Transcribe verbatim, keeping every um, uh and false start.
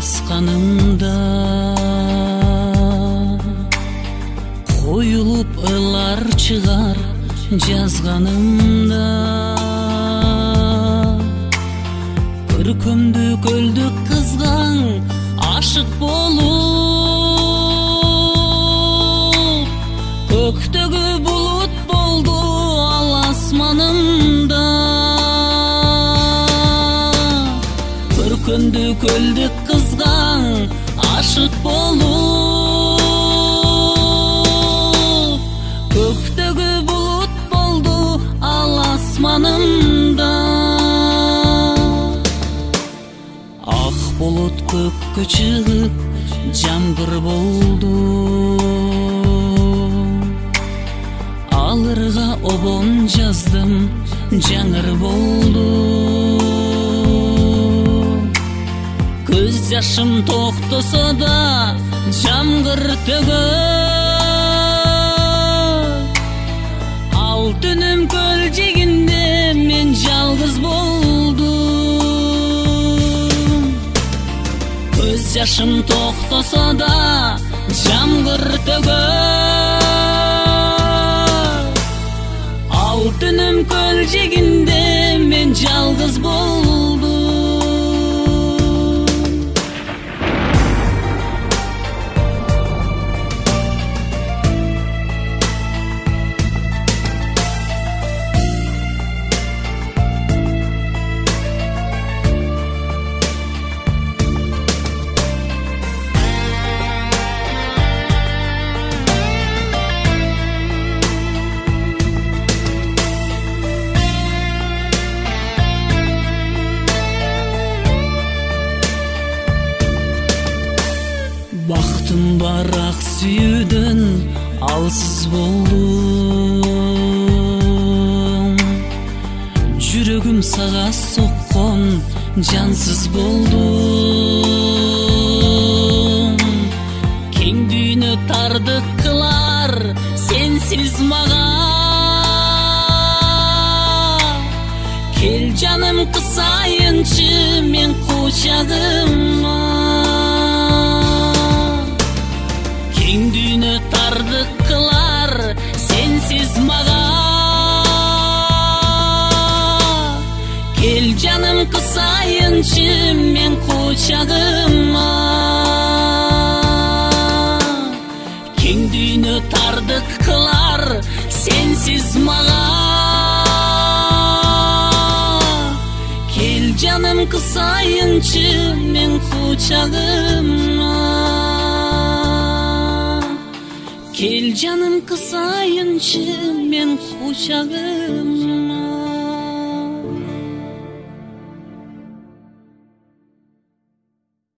басқанымда қойылып ылар чыгар жазганымда көркөмдү көлдүк кызгаң ашык болуп көктөгү булут болду ал асманымда көркөмдү көлдүк кызгаң ашык болуп көктөгү булут болду ал асманымда ак булут көккө чыгып жамгыр болду алырга обон жаздым жаңыр болду көз жашым токтосо да жамгыр төгөт ал түнүм көл жегинде мен жалгыз болдум көз жашым токтосо да жамгыр төгөт ал түнүм көл жегинде мен жалгыз болдум бактым барак сүйүүдөн алсыз болдум жүрөгүм сага соккон жансыз болдум кең дүйнө тардык кылар сенсиз мага кел жаным кысайынчы мен кучагыма кең дүйнө тардык кылар сенсиз мага кел жаным кысайынчы мен кучагыма кең дүйнө тардык кылар сенсиз мага кел жаным кысайынчы мен кучагыма кел жаным кысайынчы мен кучагыма